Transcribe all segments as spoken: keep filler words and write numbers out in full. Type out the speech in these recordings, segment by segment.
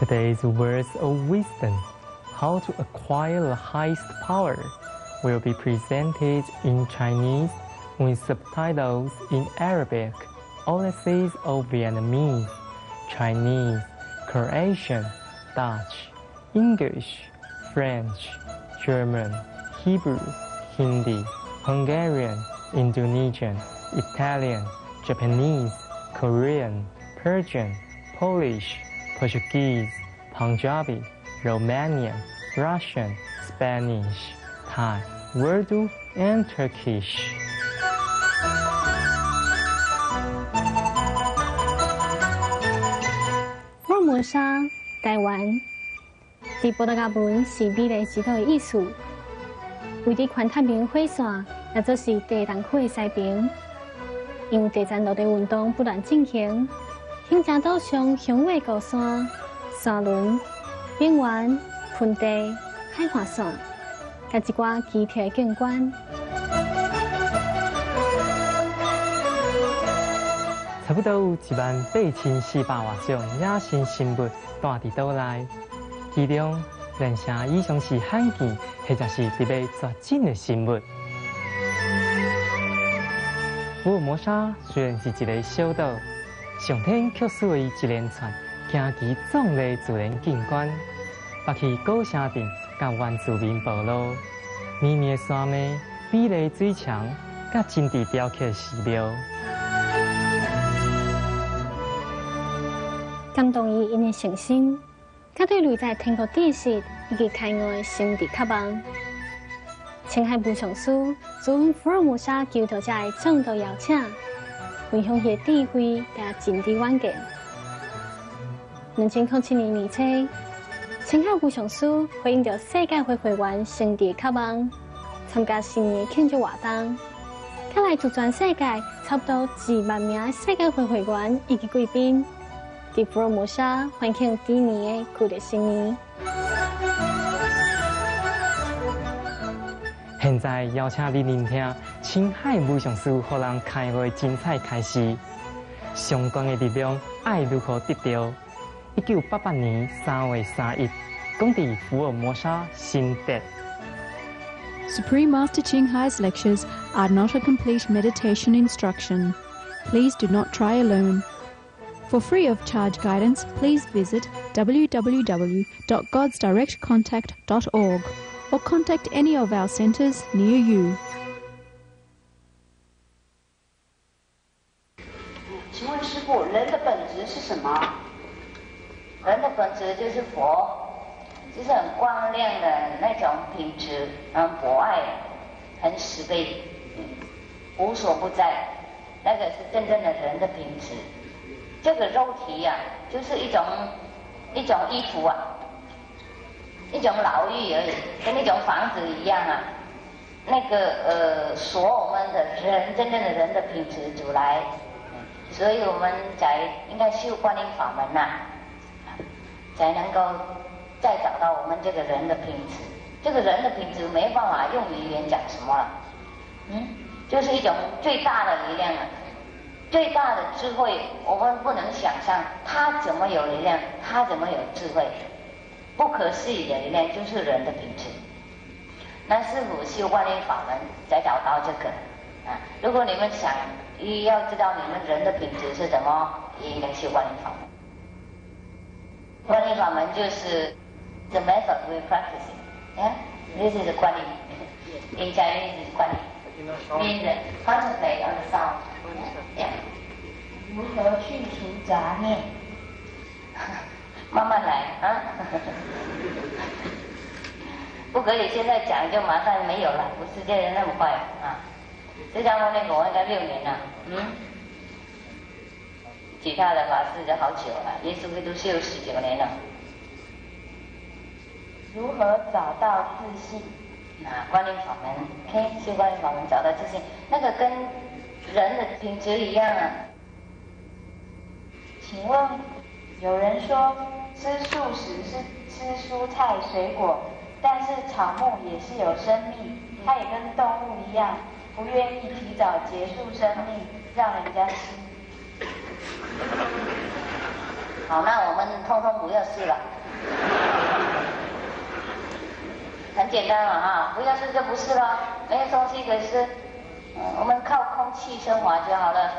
Today's words of wisdom, how to acquire the highest power, will be presented in Chinese with subtitles in Arabic, Authors of Vietnamese, Chinese, Croatian, Dutch, English, French, German, Hebrew, Hindi, Hungarian, Indonesian, Italian, Japanese, Korean, Persian, Polish, Portuguese, Punjabi, Romanian, Russian, Spanish, Thai, Urdu, and Turkish. 福尔摩沙，台湾。伫波多加文是美丽石头的意思。位伫环太平洋火线，也就是地东区的西边。因为地层陆地运动不断进行，形成岛上雄伟高山、山峦、边缘、盆地、海岸线，甲一寡奇特的景观。 差不多有一万八千四百外种野生生物住伫岛内，其中连成以上是罕见或者是特别绝种的生物。福尔摩沙虽然是一个小岛，上天却赐予一连串惊奇壮丽自然景观，北起高山顶，甲原住民部落，绵绵的山脉、美丽水墙，甲真地雕刻寺庙。 感动于因的诚心，甲对内在天国知识以及开外心地渴望。青海武上师从福尔摩沙求道者的正道邀请，分享伊的智慧甲真谛远见。两千零七年年初，青海武上师回应着世界会会员心地渴望，参加新年庆祝活动，甲来自全世界差不多二万名世界会会员以及贵宾。 伫福尔摩沙欢庆今年的旧历新年。 现在邀请你聆听青海武上师互人开会精彩开始。相关的力量爱如何得到？一九八八年三月三日，讲伫福尔摩沙新德。 Supreme Master Ching Hai's lectures are not a complete meditation instruction. Please do not try alone. For free of charge guidance, please visit w w w dot gods direct contact dot org or contact any of our centres near you. 请问师父，人的本质是什么？人的本质就是佛，就是很光亮的那种品质，很博爱，很慈悲，无所不在，那个是真正的人的品质。 这个肉体呀、啊，就是一种一种衣服啊，一种牢狱而已，跟那种房子一样啊。那个呃，锁我们的人真正的人的品质主来，所以我们才应该修观音法门呐、啊，才能够再找到我们这个人的品质。这个人的品质没办法用语言讲什么了，嗯，就是一种最大的力量啊。 最大的智慧，我们不能想象他怎么有力量，他怎么有智慧，不可思议的力量就是人的品质。那师父修观音法门才找到这个啊！如果你们想要知道你们人的品质是什么，也应该修观音法门。观音法门就是 the method we practicing. Yeah, this is 观音。In Chinese is 观音。Means concentrate on the sound. Yeah. 如何去除杂念？ 慢慢来啊！不可以现在讲就马上没有了，不是这人那么快啊！释迦牟尼佛应该六年了，嗯，其他的法师就好久了，耶稣基督修十九年了。 如何找到自信？ 啊，观音法门 ，OK， 修观音法门找到自信，那个跟人的品质一样啊。 请问，有人说吃素食是吃蔬菜水果，但是草木也是有生命，它也跟动物一样，不愿意提早结束生命，让人家吃。 好，那我们们通通不要吃了。很简单嘛哈，不要吃就不是了，没有东西可以吃，嗯，我们靠空气生活就好了。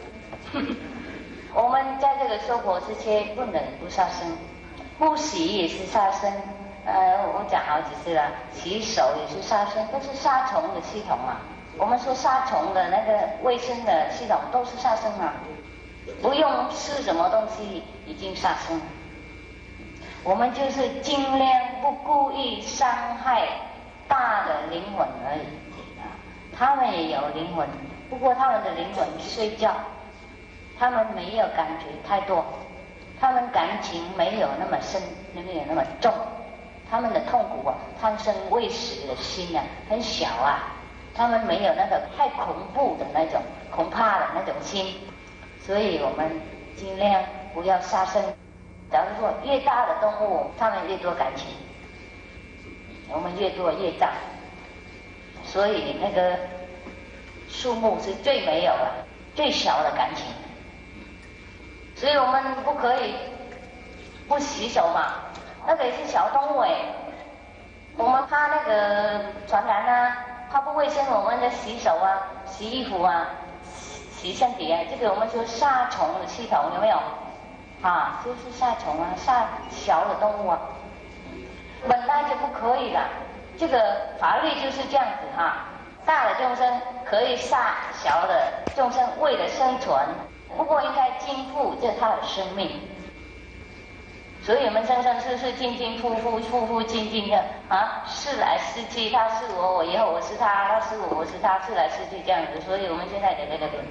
我们在这个生活之间不能不杀生，不洗也是杀生。呃，我讲好几次了，洗手也是杀生，都是杀虫的系统啊。我们说杀虫的那个卫生的系统都是杀生啊，不用吃什么东西已经杀生了。我们就是尽量不故意伤害大的灵魂而已啊。他们也有灵魂，不过他们的灵魂睡觉，他们没有感觉太多，他们感情没有那么深，没有那么重，他们的痛苦啊，贪生畏死的心啊很小啊，他们没有那个太恐怖的那种恐怕的那种心，所以我们尽量不要杀生。假如说越大的动物，它们越多感情，我们越多业障，所以那个树木是最没有了、最小的感情，所以我们不可以不洗手嘛。那个也是小动物哎，我们怕那个传染啊，怕不卫生，我们的洗手啊、洗衣服啊、洗身体啊，这个我们说杀虫的系统有没有？啊，就是杀虫啊，杀小的动物啊，本来就不可以的。这个法律就是这样子哈，大的众生可以杀小的众生，为了生存，不过应该尽负这他的生命。所以我们生生世世、进进出出、出出进进的啊，世来世去，他是我，我以后我是他，他是我，我是他，世来世去这样子。所以我们现在得得得得，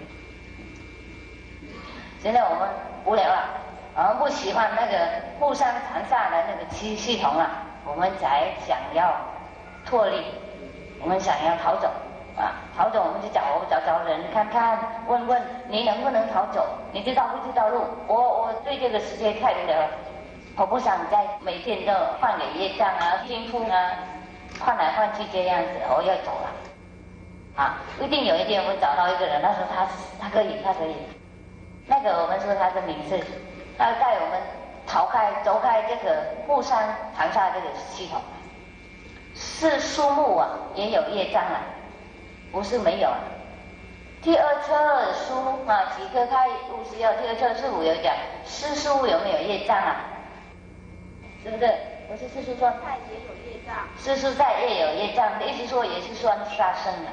现在我们无聊了。我们不喜欢那个互相残杀的那个系系统了，我们才想要脱离，我们想要逃走啊！逃走我们就找找找人看看，问问你能不能逃走，你知道不知道路？我我对这个世界太无聊了，我不想再每天都换给业障啊、金库啊，换来换去这样子，我要走了啊！一定有一天我找到一个人，他说他他可以，他可以，那个我们说他的名字。要带我们逃开、走开这个互相残杀这个系统。是树木啊，也有业障啊，不是没有啊。第二册书啊，几棵开五十有，第二册是五有讲，是树有没有业障啊？是不是？不是是树说菜也有业障，是树菜也有业障，意思说也是算杀生了。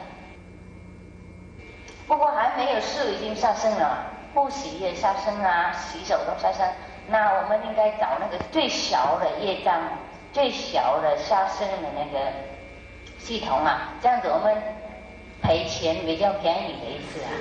不过还没有事已经杀生了。不洗也杀生啊，洗手都杀生。那我们应该找那个最小的业障、最小的杀生的那个系统啊，这样子我们赔钱比较便宜的一次啊。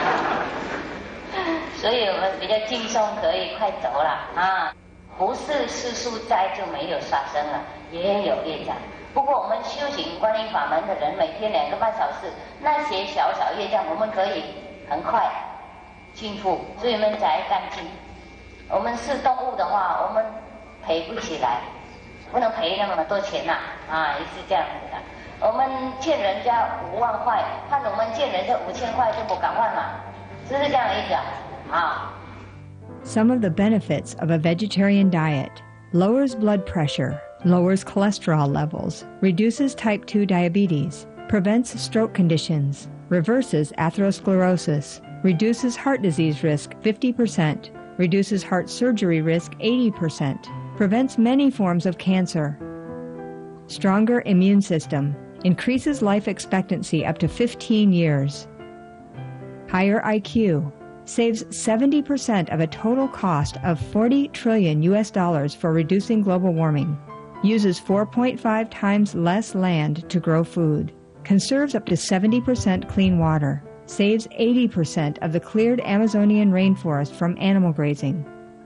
所以我们比较轻松，可以快走了啊。不是世俗灾就没有杀生了，也有业障。不过我们修行观音法门的人，每天两个半小时，那些小小业障我们可以很快净负，所以我们才干净。我们是动物的话，我们赔不起来，不能赔那么多钱呐、啊， 啊，也是这样子的。我们欠人家五万块，看我们欠人家五千块就不敢换了，是不是这样的意思啊？啊。 Some of the benefits of a vegetarian diet: lowers blood pressure, lowers cholesterol levels, reduces type two diabetes, prevents stroke conditions, reverses atherosclerosis, reduces heart disease risk fifty percent, reduces heart surgery risk eighty percent, prevents many forms of cancer. Stronger immune system, increases life expectancy up to fifteen years. Higher I Q, saves seventy percent of a total cost of forty trillion U S dollars for reducing global warming. Uses four point five times less land to grow food. Conserves up to seventy percent clean water. Saves eighty percent of the cleared Amazonian rainforest from animal grazing.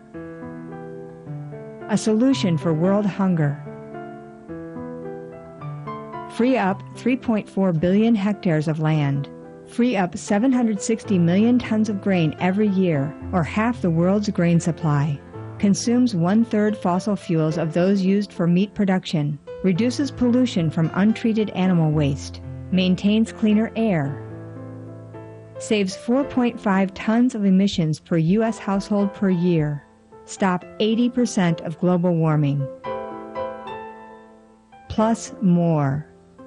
A solution for world hunger. Free up three point four billion hectares of land. Free up seven hundred sixty million tons of grain every year, or half the world's grain supply. Consumes one-third fossil fuels of those used for meat production. Reduces pollution from untreated animal waste. Maintains cleaner air. Saves four point five tons of emissions per U S household per year. stop eighty percent of global warming. Plus more.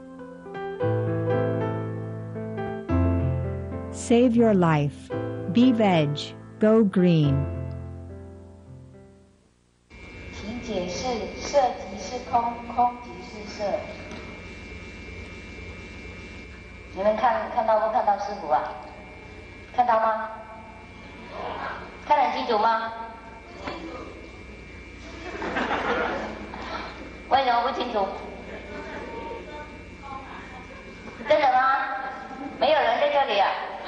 Save your life. Be veg. Go green. 请解释色即是空，空即是色。 你们看看到不看到师傅啊？看到吗？看得很清楚吗？为什么不清楚？真的吗？没有人在这里啊？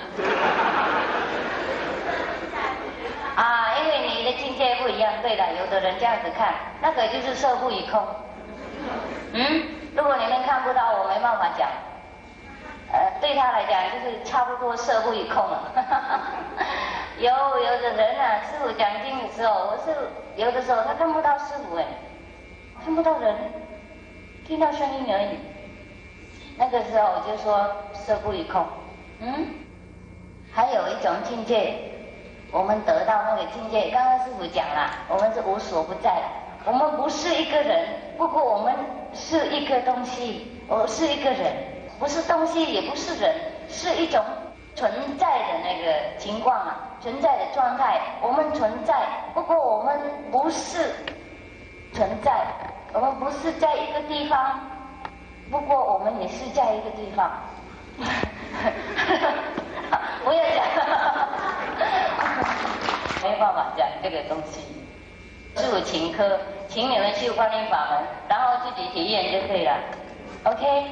啊，因为你的境界不一样。对了，有的人这样子看，那个就是色不异空。嗯，如果你们看不到，我没办法讲。呃，对他来讲就是差不多色不异空了。有有的人啊，师父讲经的时候，我是有的时候他看不到师父哎，看不到人，听到声音而已。那个时候我就说色不异空。嗯，还有一种境界，我们得到那个境界，刚刚师父讲了，我们是无所不在，我们不是一个人，不过我们是一个东西，我是一个人，不是东西也不是人，是一种存在的那个情况啊，存在的状态，我们存在，不过我们不是存在，我们不是在一个地方，不过我们也是在一个地方。不要讲，没有办法讲这个东西。师父请客，请你们修观音法门，然后自己体验就可以了。OK。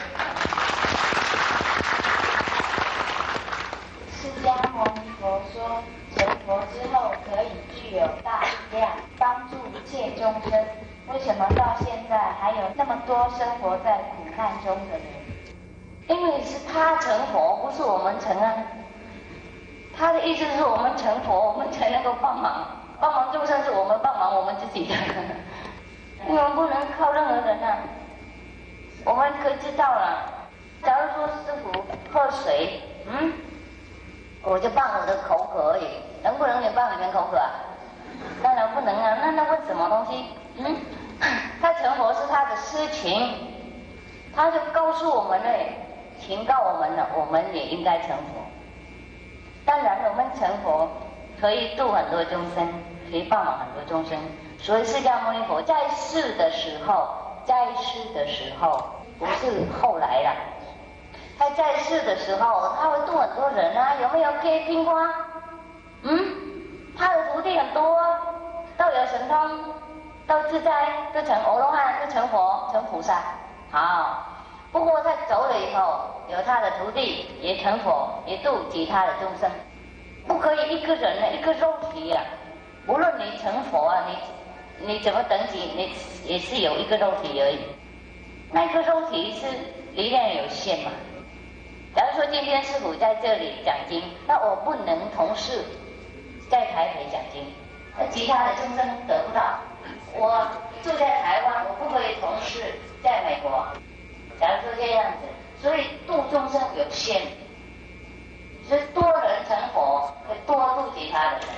释迦牟尼佛说，成佛之后可以具有大力量，帮助一切众生。为什么到现在还有那么多生活在苦难中的人？ 因为是他成佛，不是我们成啊。他的意思是我们成佛，我们才能够帮忙，帮忙众生是我们帮忙我们自己的，因为我们不能靠任何人啊。我们可以知道了，假如说师傅喝水，嗯，我就帮我的口渴而已，能不能也帮你们口渴啊？当然不能啊，那那问什么东西？嗯，他成佛是他的私情，他就告诉我们了，警告我们了，我们也应该成佛。当然，我们成佛可以度很多众生，可以帮忙很多众生。所以释迦牟尼佛在世的时候，在世的时候不是后来了。他在世的时候，他会度很多人啊，有没有可以听过啊？嗯，他的徒弟很多啊，都有神通，都自在，都成阿罗汉，都成佛，成菩萨。好。不过他走了以后，有他的徒弟也成佛，也度其他的众生。不可以一个人呢，一个肉体啊，无论你成佛啊，你你怎么等级，你也是有一个肉体而已。那个肉体是力量有限嘛。假如说今天师父在这里讲经，那我不能同时在台北讲经，那其他的众生得不到。我住在台湾，我不可以同时在美国。假如说这样子，所以度众生有限，所以多人成佛，会多度其他的人。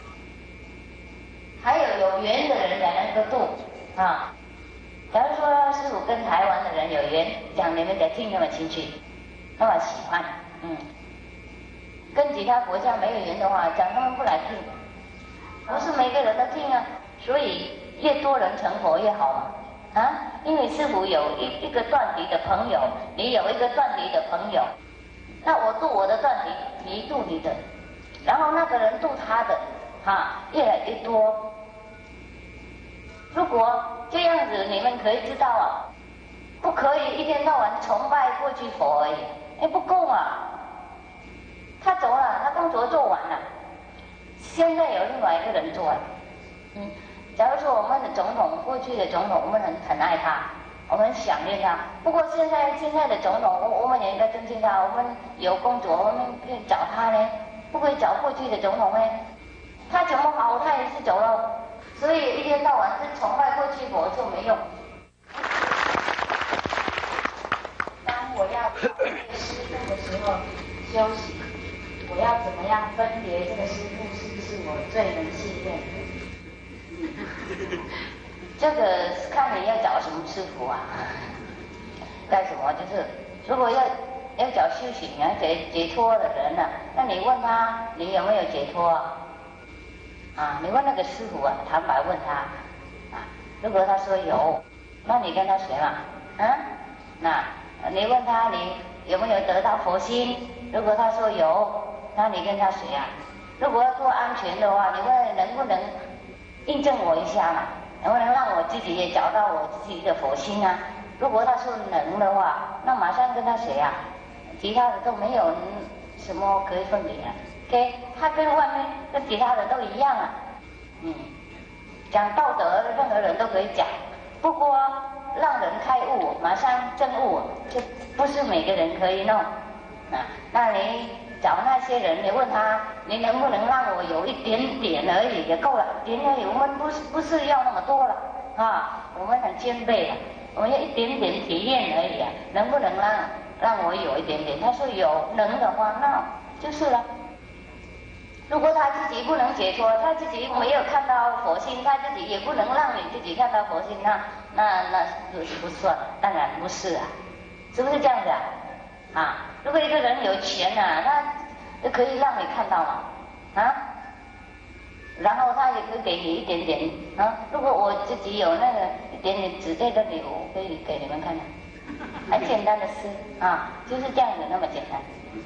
还有有缘的人才能够度啊。假如说师父跟台湾的人有缘，讲你们在听那么进去，那么喜欢，嗯。跟其他国家没有缘的话，讲他们不来听，不是每个人都听啊。所以越多人成佛越好嘛。啊，因为师父有一一个断敌的朋友，你有一个断敌的朋友，那我度我的断敌，你度你的，然后那个人度他的，哈、啊，越来越多。如果这样子，你们可以知道啊，不可以一天到晚崇拜过去佛而已，哎，不够啊。他走了，他工作做完了，现在有另外一个人做了，嗯。假如说我们的总统，过去的总统，我们很很爱他，我们很想念他。不过现在现在的总统，我我们也应该尊敬他。我们有工作，我们可以找他呢，不可以找过去的总统呢。他怎么好，他也是走了。所以一天到晚是崇拜过去佛就没用。当我要找这个师父的时候，休息，我要怎么样分别这个师父是不是我最能信任的？ 这个看你要找什么师傅啊？干什么？就是如果要要找修行啊、解解脱的人呢、啊，那你问他你有没有解脱啊？啊，你问那个师傅啊，坦白问他啊，如果他说有，那你跟他学嘛，啊，那你问他你有没有得到佛心？如果他说有，那你跟他学啊。如果要做安全的话，你问能不能印证我一下嘛？能不能让我自己也找到我自己的佛心啊？如果他说能的话，那马上跟他学啊，其他的都没有什么可以分别啊。OK， 他跟外面跟其他的都一样啊。嗯，讲道德，任何人都可以讲，不过让人开悟，马上证悟，就不是每个人可以弄啊。那你找那些人，你问他，你能不能让我有一点点而已就够了，一点而已，我们不是不是要那么多了啊，我们很谦卑的，我们要一点点体验而已啊，能不能让让我有一点点？他说有，能的话那就是了。如果他自己不能解脱，他自己没有看到佛性，他自己也不能让你自己看到佛性，那那那不不算，当然不是啊，是不是这样子啊？啊，如果一个人有钱啊，他就可以让你看到嘛，啊，然后他也可以给你一点点啊。如果我自己有那个一点点纸在这里，我可以给你们看看，很简单的事啊，就是这样子那么简单。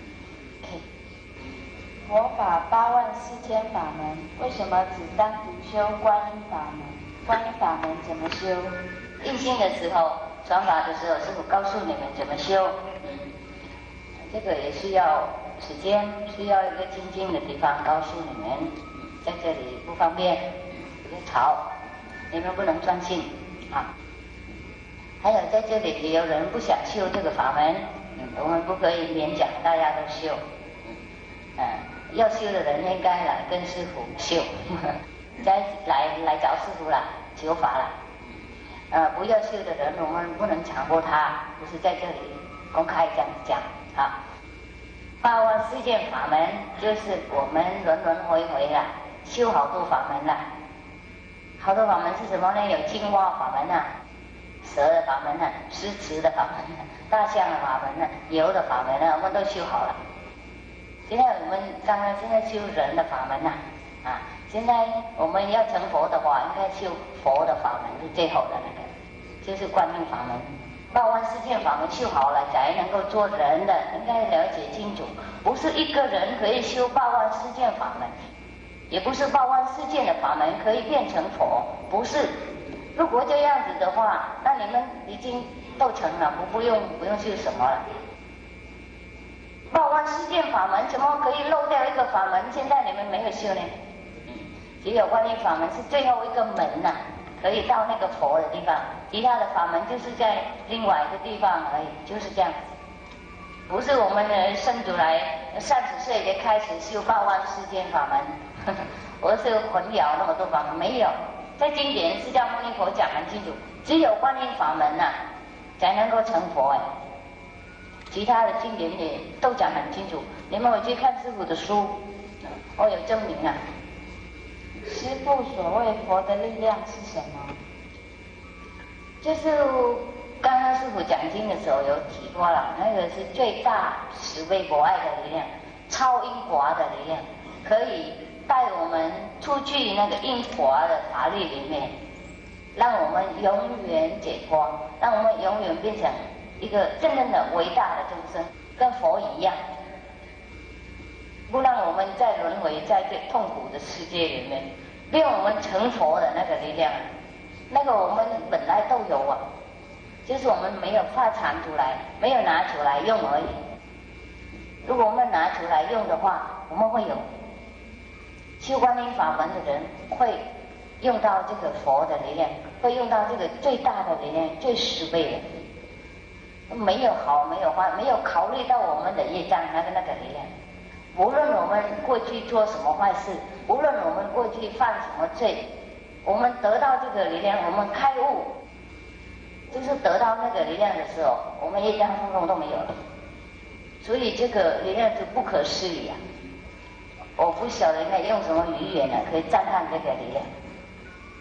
佛法八万四千法门，为什么只单独修观音法门？观音法门怎么修？ 印心的时候，传法的时候，师父告诉你们怎么修。嗯，这个也需要时间，需要一个静静的地方告诉你们。在这里不方便，别吵，你们不能专心啊。还有在这里也有人不想修这个法门，嗯，我们不可以勉强大家都修。嗯，要修的人应该来跟师父修，再来来找师父了，求法了。呃，不要修的人，我们不能强迫他，不是在这里公开这样讲啊。八万四千法门就是我们轮轮回回啦，修好多法门啦。好多法门是什么呢？有青蛙法门啊，蛇的法门啊，狮子的法门啊，大象的法门啊，牛的法门啊，我们都修好了。现在我们当然现在修人的法门呐，啊，现在我们要成佛的话，应该修佛的法门是最好的那个，就是观音法门。八万四千法门修好了，才能够做人的，应该了解清楚，不是一个人可以修八万四千法门，也不是八万四千的法门可以变成佛，不是。如果这样子的话，那你们已经都成了，不不用不用修什么了。八万四千法门怎么可以漏掉一个法门？现在你们没有修呢？只有观音法门是最后一个门呐、啊，可以到那个佛的地方。其他的法门就是在另外一个地方而已，就是这样子。不是我们人生出来三十岁就开始修八万四千法门，呵呵，我是混淆那么多法门，没有。在经典释迦牟尼佛讲很清楚，只有观音法门呐、啊，才能够成佛哎。其他的经典也都讲很清楚，你们回去看师父的书，我有证明啊。 师父所谓佛的力量是什么？ 就是刚刚师父讲经的时候有提过了，那个是最大慈悲博爱的力量，超因果的力量，可以带我们出去那个因果的法律里面，让我们永远解脱，让我们永远变成一个真正的伟大的众生，跟佛一样，不让我们再轮回在这痛苦的世界里面，令我们成佛的那个力量，那个我们本来都有啊，就是我们没有发展出来，没有拿出来用而已。如果我们拿出来用的话，我们会有修观音法门的人会用到这个佛的力量，会用到这个最大的力量，最十倍的。没有好，没有坏，没有考虑到我们的业障那个那个力量。无论我们过去做什么坏事，无论我们过去犯什么罪，我们得到这个力量，我们开悟，就是得到那个力量的时候，我们业障通通都没有了。所以这个力量是不可思议啊！我不晓得应该用什么语言呢，可以赞叹这个力量。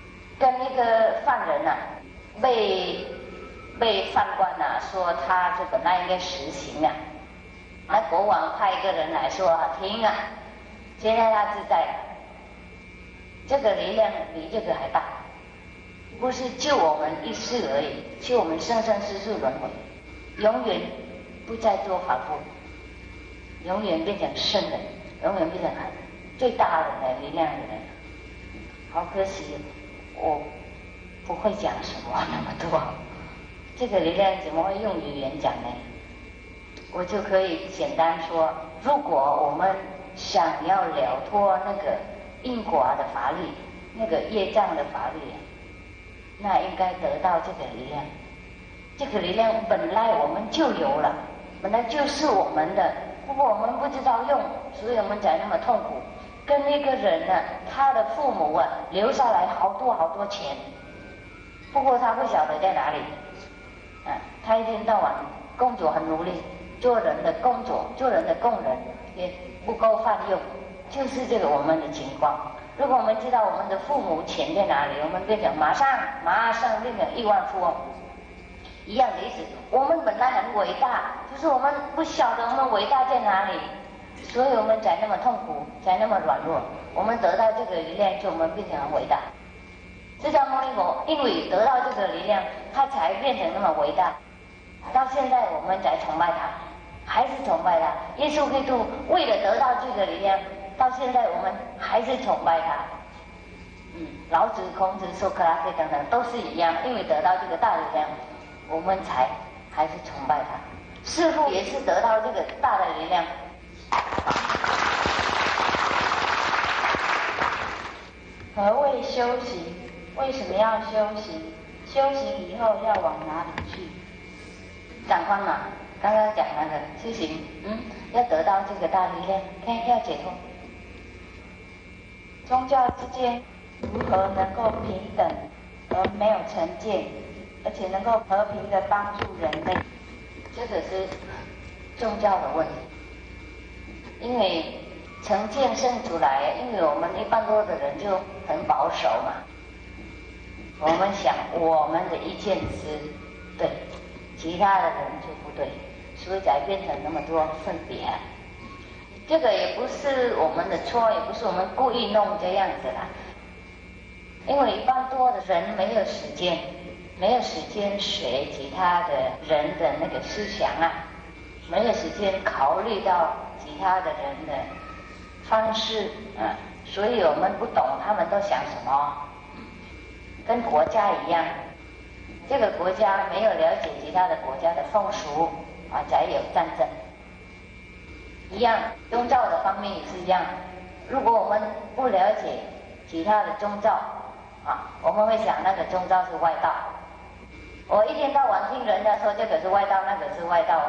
跟一个犯人啊，被被犯官啊说他这本来应该实行啊，那国王派一个人来说啊，停啊，现在他自在了，这个力量比这个还大，不是救我们一世而已，救我们生生世世轮回，永远不再做凡夫，永远变成圣人，永远变成最大的力量的人。好可惜，我不会讲什么那么多，这个力量怎么会用语言讲呢？我就可以简单说，如果我们想要了脱那个因果的法力，那个业障的法力，那应该得到这个力量。这个力量本来我们就有了，本来就是我们的，不过我们不知道用，所以我们才那么痛苦。跟那个人呢，他的父母啊留下来好多好多钱，不过他不晓得在哪里。啊，他一天到晚工作很努力，做人的工作，做人的工人也不够饭用，就是这个我们的情况。如果我们知道我们的父母钱在哪里，我们变成马上马上变成亿万富翁。一样的意思，我们本来很伟大，就是我们不晓得我们伟大在哪里，所以我们才那么痛苦，才那么软弱。我们得到这个力量，就我们变成很伟大。释迦牟尼佛因为得到这个力量，他才变成那么伟大。到现在我们才崇拜他，还是崇拜他。耶稣基督为了得到这个力量，到现在我们还是崇拜他。嗯，老子、孔子、苏格拉底等等都是一样，因为得到这个大力量，我们才还是崇拜他。师父也是得到这个大的力量。 何谓修行？为什么要修行？修行以后要往哪里去？ 长官嘛，刚刚讲那个修行，嗯，要得到这个大力量，看要解脱。 宗教之间如何能够平等而没有成见，而且能够和平的帮助人类？ 这个是宗教的问题，因为成见生出来，因为我们一般多的人就很保守嘛，我们想我们的意见是对，其他的人就不对，所以才变成那么多分别。这个也不是我们的错，也不是我们故意弄这样子啦，因为一般多的人没有时间，没有时间学其他的人的那个思想啊，没有时间考虑到其他的人的方式啊，所以我们不懂他们都想什么。跟国家一样，这个国家没有了解其他的国家的风俗啊，才有战争。一样，宗教的方面也是一样。如果我们不了解其他的宗教啊，我们会想那个宗教是外道。我一天到晚听人家说这个是外道，那个是外道。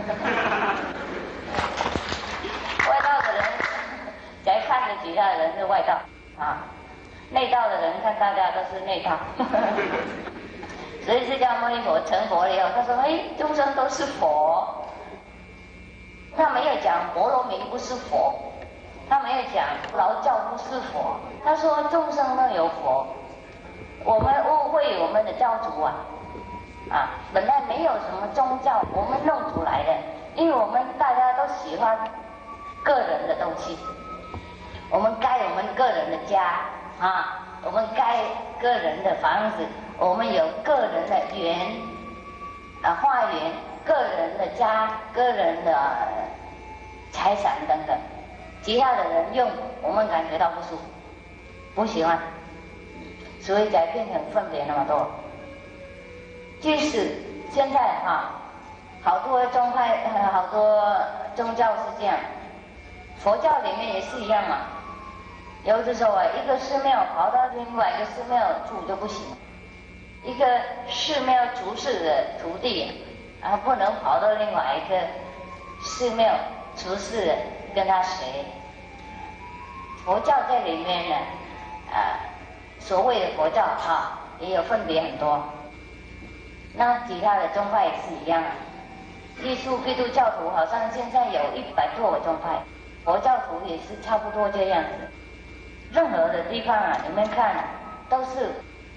外道的人才看着其他的人是外道啊，内道的人看大家都是内道。所以释迦牟尼佛成佛了以后，他说：“哎，众生都是佛。”他没有讲婆罗门不是佛，他没有讲劳教不是佛，他说众生都有佛。我们误会我们的教主啊，啊，本来没有什么宗教，我们弄出来的，因为我们大家都喜欢个人的东西，我们盖我们个人的家啊，我们盖个人的房子，我们有个人的园啊花园，个人的家，个人的财产等等，其他的人用我们感觉到不舒服，不喜欢，所以才变成分别那么多。即使现在哈，好多宗派、好多宗教是这样，佛教里面也是一样嘛。有的时候啊，一个寺庙跑到另外一个寺庙住就不行，一个寺庙主事的徒弟啊，不能跑到另外一个寺庙出事跟他学。佛教在里面呢，啊，所谓的佛教啊，也有分别很多。那其他的宗派也是一样啊。耶稣基督教徒好像现在有一百多个宗派，佛教徒也是差不多这样子。任何的地方啊，你们看啊，都是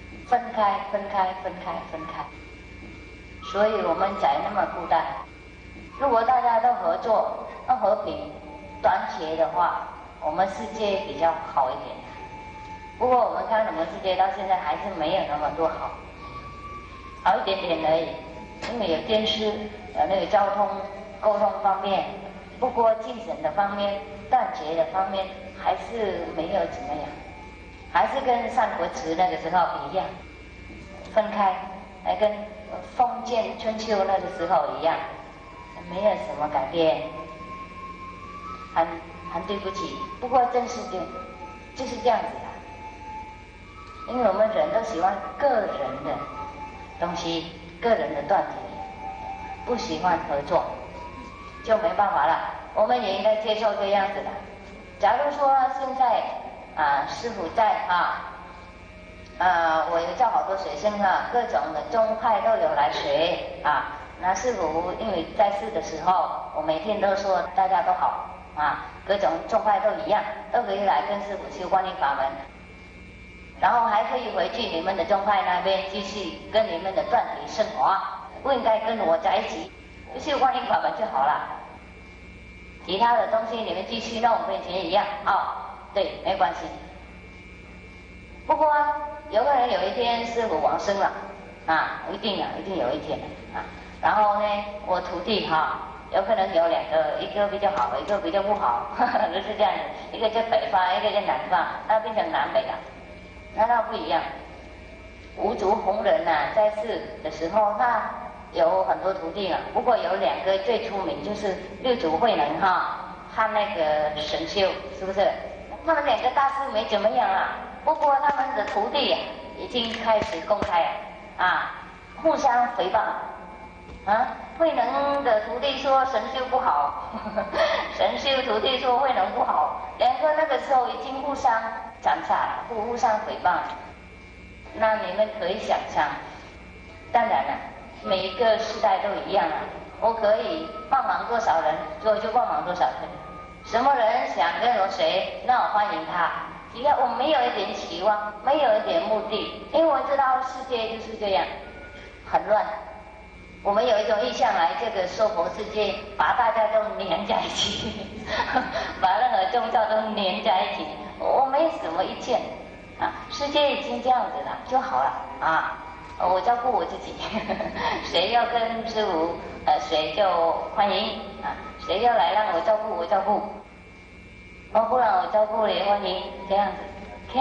分开，分开，分开，分开。所以我们才那么孤单。如果大家都合作、都和平、团结的话，我们世界比较好一点。不过我们看我们世界到现在还是没有那么多好，好一点点而已。因为有电视，有那个交通沟通方面，不过精神的方面、团结的方面还是没有怎么样，还是跟三国时那个时候一样，分开，还跟封建春秋那个时候一样，没有什么改变，很很对不起。不过真是这就是这样子的，因为我们人都喜欢个人的东西。个人的团体，不喜欢合作，就没办法了。我们也应该接受这样子的。假如说现在啊，师父在啊，啊，我有教好多学生啊，各种的宗派都有来学啊。那师父因为在世的时候，我每天都说大家都好啊，各种宗派都一样，都可以来跟师父修观音法门。然后还可以回去你们的宗派那边继续跟你们的团体生活，不应该跟我在一起，修观音法门就好了。其他的东西你们继续弄跟以前一样啊、哦，对，没关系。不过有可能有一天师父往生了啊，一定啊，一定有一天啊。然后呢，我徒弟哈，有可能有两个，一个比较好，一个比较不好，呵呵就是这样子。一个叫北方，一个叫南方，那变成南北了。那那不一样，五祖弘忍呐、啊，在世的时候，他有很多徒弟嘛。不过有两个最出名，就是六祖慧能哈，和那个神秀，是不是？他们两个大师没怎么样啊。不过他们的徒弟啊，已经开始公开啊，啊互相诽谤啊。慧能的徒弟说神秀不好，呵呵神秀徒弟说慧能不好，两个那个时候已经互相斩杀，互互相诽谤。那你们可以想象，当然了，每一个时代都一样啊。我可以帮忙多少人，我就帮忙多少人。什么人想跟我谁，那我欢迎他。只要我没有一点期望，没有一点目的，因为我知道世界就是这样，很乱。我们有一种意向来这个娑婆世界，把大家都连在一起，把任何宗教都连在一起。我没什么意见啊，世界已经这样子了就好了啊。我照顾我自己，谁要跟师父呃谁就欢迎啊，谁要来让我照顾我照顾，哦不让我照顾也欢迎，这样子 ，OK。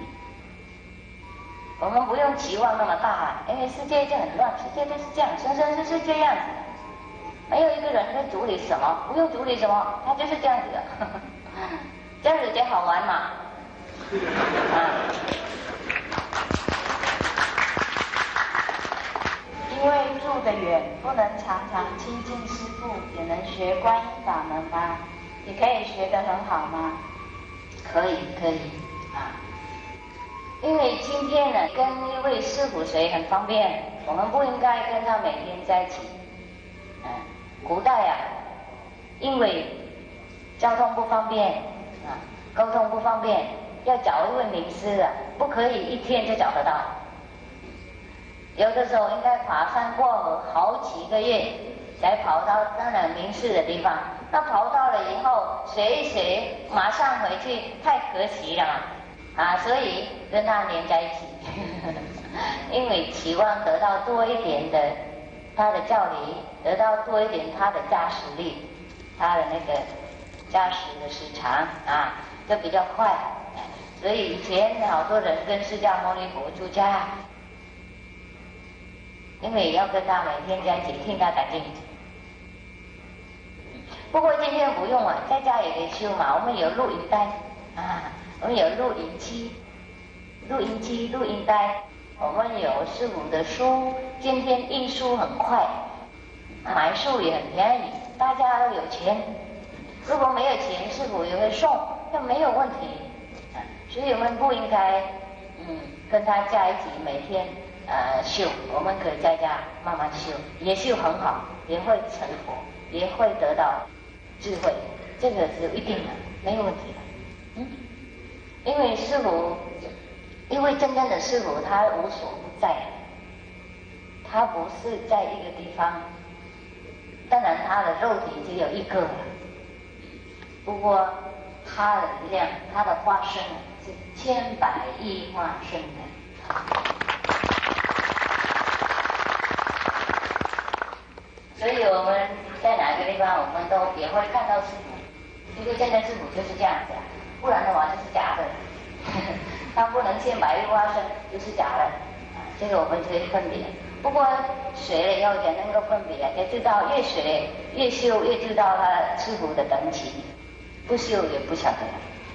我们不用期望那么大，因为世界就很乱，世界就是这样，生生世世这样子，没有一个人会处理什么，不用处理什么，他就是这样子的，呵呵这样子才好玩嘛，啊。 因为住得远，不能常常亲近师父，也能学观音法门吗？也可以学得很好吗？ 可以，可以啊。因为今天呢，跟一位师父学很方便，我们不应该跟他每天在一起。嗯，古代啊，因为交通不方便啊，沟通不方便，要找一位名师啊，不可以一天就找得到。有的时候应该爬山过河好几个月才跑到那种名师的地方，那跑到了以后学一学马上回去太可惜了啊，所以跟他连在一起因为期望得到多一点的他的教理，得到多一点他的加持力，他的那个加持的时长啊就比较快，所以以前好多人跟释迦牟尼佛出家，因为要跟他每天在一起听他讲经。不过今天不用啊，在家也可以修嘛。我们有录音带啊，我们有录音机、录音机、录音带，我们有师父的书。今天印书很快，买书也很便宜，大家都有钱。如果没有钱，师父也会送，那没有问题。啊，所以我们不应该嗯跟他在一起每天。呃，修，我们可以在家慢慢修，也修很好，也会成佛，也会得到智慧，这个是一定的，没有问题的。嗯，因为师父因为真正的师父他无所不在，他不是在一个地方，当然他的肉体只有一个，不过他的力量，他的化身是千百亿化身的。所以我们在哪个地方，我们都也会看到师父，因为真正师父就是这样子啊，不然的话就是假的。他不能千百亿化身，就是假的，这个我们可以分别。不过学了以后才能够分别，才知道越学越修越知道他师父的等级，不修也不晓得。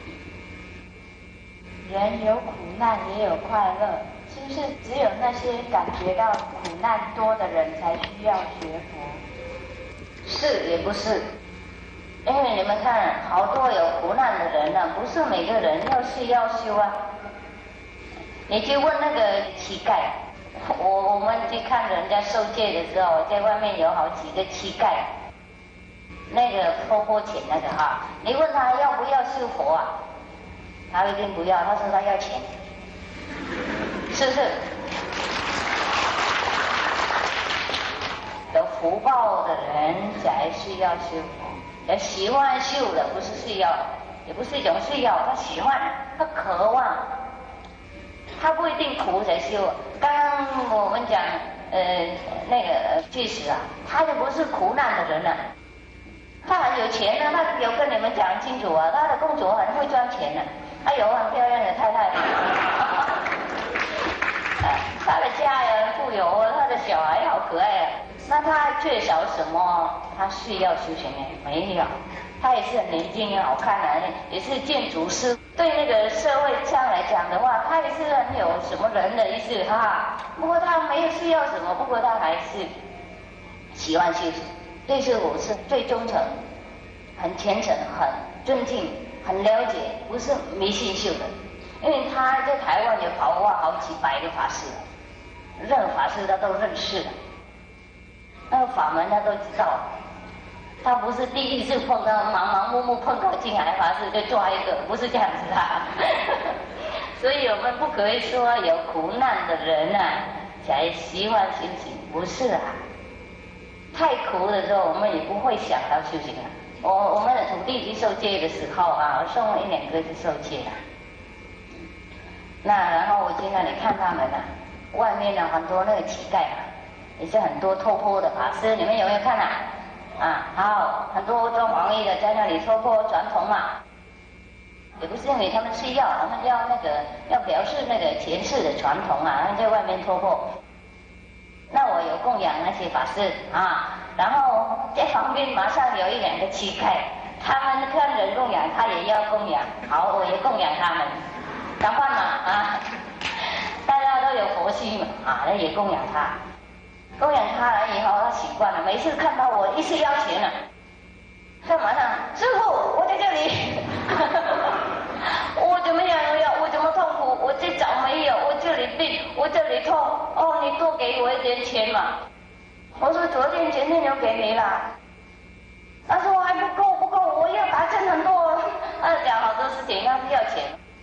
人有苦难也有快乐，是不是只有那些感觉到苦难多的人才需要学佛？ 是也不是，因为你们看，好多有苦难的人呢、啊，不是每个人要是要修啊。你去问那个乞丐，我我们去看人家受戒的时候，在外面有好几个乞丐，那个泼泼钱那个哈，你问他要不要修佛啊？他一定不要，他说他要钱，是不是？有福报的人才需要修佛，有喜欢修的不是需要，也不是一种需要，他喜欢，他渴望，他不一定苦才修。刚刚我们讲，呃，那个巨石啊，他就不是苦难的人了、啊，他很有钱呢、啊，他有跟你们讲清楚啊，他的公主很会赚钱的、啊，他有很漂亮的太太。他的家也很富有，他的小孩好可爱啊。那他缺少什么？他需要修行没有？他也是很年轻很好看的、啊，也是建筑师。对那个社会上来讲的话，他也是很有什么人的意思哈。不过他没有需要什么，不过他还是喜欢修行，对师父是最忠诚、很虔诚、很尊敬、很了解，不是迷信修的。因为他在台湾也跑过好几百个法师了，任何法师他都认识了，那个法门他都知道，他不是第一次碰到盲盲目目碰到进来法师就抓一个，不是这样子啊。所以我们不可以说有苦难的人啊才喜欢修行，不是啊。太苦的时候我们也不会想到修行啊。我我们的徒弟去受戒的时候啊，我送了一两个去受戒啊。那然后我去那里看他们啊，外面呢很多那个乞丐啊，也是很多托钵的法师，你们有没有看啊？啊，好，很多装黄衣的在那里托钵传统嘛，也不是因为他们需要，他们要那个要表示那个前世的传统啊，他们在外面托钵。那我有供养那些法师啊，然后在旁边马上有一两个乞丐，他们看人供养，他也要供养，好，我也供养他们。赶快嘛啊！大家都有佛心嘛啊，那也供养他，供养他了以后，他习惯了，每次看到我一是要钱了，他马上师父，我在这里，我怎么样了？我怎么痛苦？我这脚没有，我这里病，我这里痛，哦，你多给我一点钱嘛。我说昨天前天就给你了，他说我还不够不够，我要打针很多，他讲好多事情，他是要钱。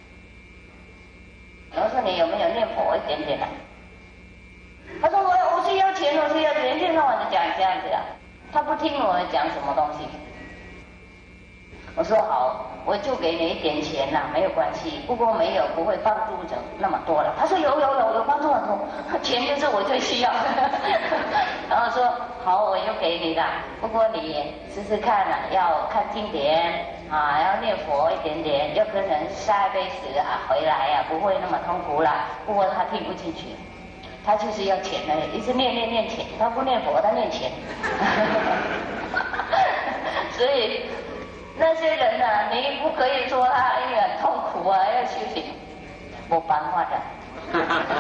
我说你有没有念佛一点点啊？他说我我是要钱，我是要钱，一天到晚的讲这样子啊。他不听我讲什么东西。我说好，我就给你一点钱啦、啊，没有关系，不过没有不会帮助着那么多了。他说有有有有帮助很多，钱就是我最需要的。然后说好，我就给你啦，不过你试试看啊，要看经典啊，要念佛一点点，有可能下一辈子啊回来呀、啊、不会那么痛苦啦。不过他听不进去，他就是要钱的，一直念念念钱，他不念佛，他念钱。所以。那些人呢、啊，你不可以说他因为很痛苦啊，要修行，没办法的。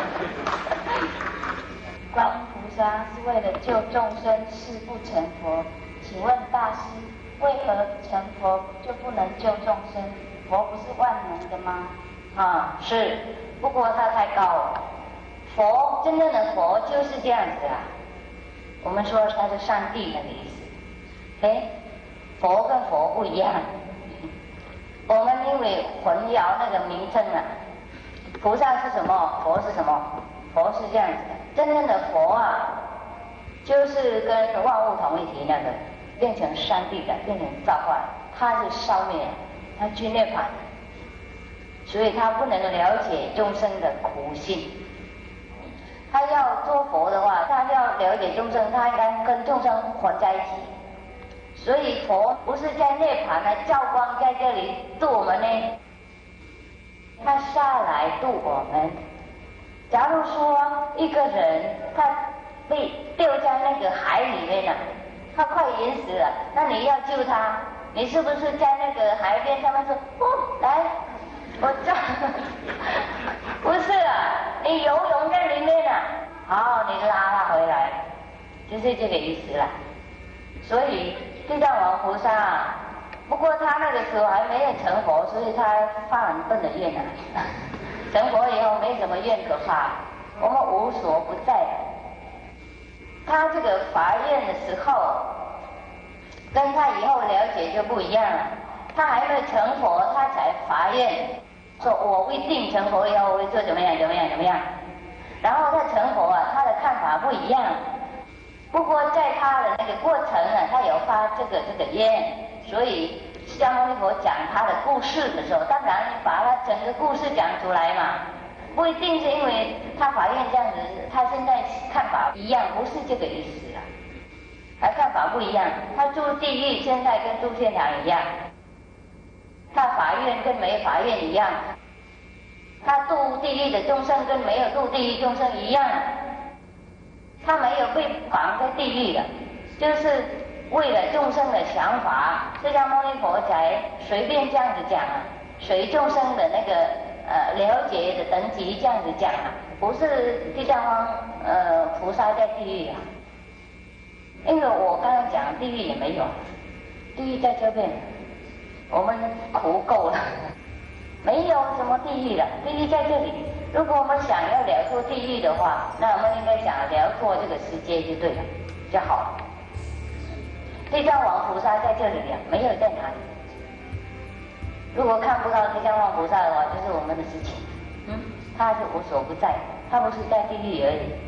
观音菩萨是为了救众生，誓不成佛。请问大师，为何成佛就不能救众生？佛不是万能的吗？ 啊，是，不过他太高了。佛真正的佛就是这样子啊。我们说他是上帝的意思，哎。佛跟佛不一样，我们因为混淆那个名称啊， 菩萨是什么？佛是什么？佛是这样子的，真正的佛啊，就是跟万物同一体那个，变成三谛的，变成造化，它是消灭，它去涅槃，所以他不能了解众生的苦性。他要做佛的话，他要了解众生，他应该跟众生混在一起。所以佛不是在涅槃来照光在这里度我们呢，他下来度我们。假如说一个人他被掉在那个海里面了，他快淹死了，那你要救他，你是不是在那个海边上面说，哦，来，我这不是啊，你游泳在里面啊，好，你拉他回来，就是这个意思啦。所以地藏王菩萨，不过他那个时候还没有成佛，所以他发很笨的愿啊。成佛以后没什么愿可怕，我们无所不在。他这个发愿的时候，跟他以后了解就不一样了。他还没有成佛，他才发愿，说我一定成佛以后我会做怎么样怎么样怎么样。然后他成佛啊，他的看法不一样。不过在他的那个过程呢，他有发这个这个愿，所以释迦牟尼佛讲他的故事的时候，当然把他整个故事讲出来嘛，不一定是因为他法院这样子，他现在看法一样，不是这个意思啦，他看法不一样，他住地狱现在跟住天堂一样，他法院跟没法院一样，他度地狱的众生跟没有度地狱众生一样，他没有被绑在地狱的，就是为了众生的想法，释迦牟尼佛才随便这样子讲啊，随众生的那个呃了解的等级这样子讲啊，不是地藏王呃菩萨在地狱啊，因为我刚刚讲地狱也没有，地狱在这边，我们苦够了，没有什么地狱了，地狱在这里。如果我们想要了脱地狱的话，那我们应该想了脱这个世界就对了，就好了。地藏王菩萨在这里啊，没有在哪里。如果看不到地藏王菩萨的话，就是我们的事情。嗯，他是无所不在，他不是在地狱而已。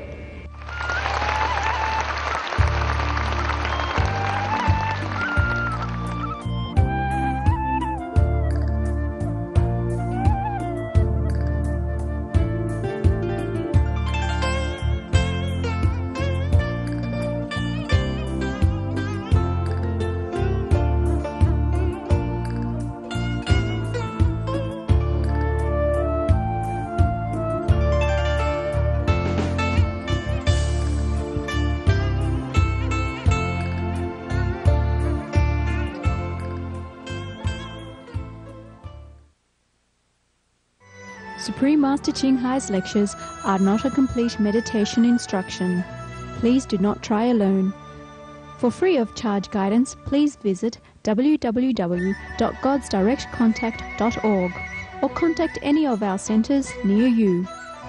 Supreme Master Ching Hai's lectures are not a complete meditation instruction. Please do not try alone. For free of charge guidance, please visit w w w dot gods direct contact dot org or contact any of our centers near you.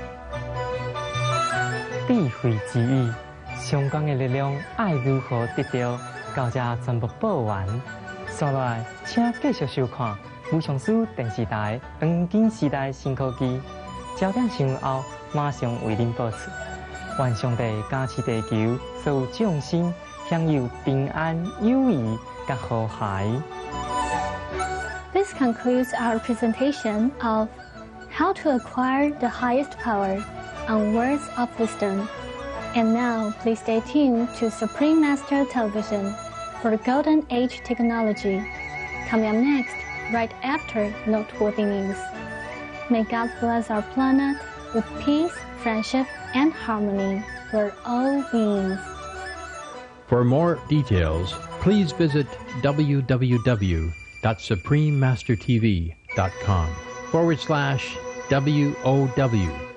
智慧之语，相关的力量爱如何得到，到这全部报完。接来，请继续收看无上师电视台黄金时代新科技，焦点新闻后马上为您播出。愿上帝加持地球所有众生享有平安、友谊和和谐。 This concludes our presentation of How to Acquire the Highest Power on Words of Wisdom. And now, please stay tuned to Supreme Master Television for Golden Age Technology. Coming up next, right after noteworthy news. May God bless our planet with peace, friendship, and harmony for all beings. For more details, please visit w w w dot supreme master t v dot com forward slash W O W.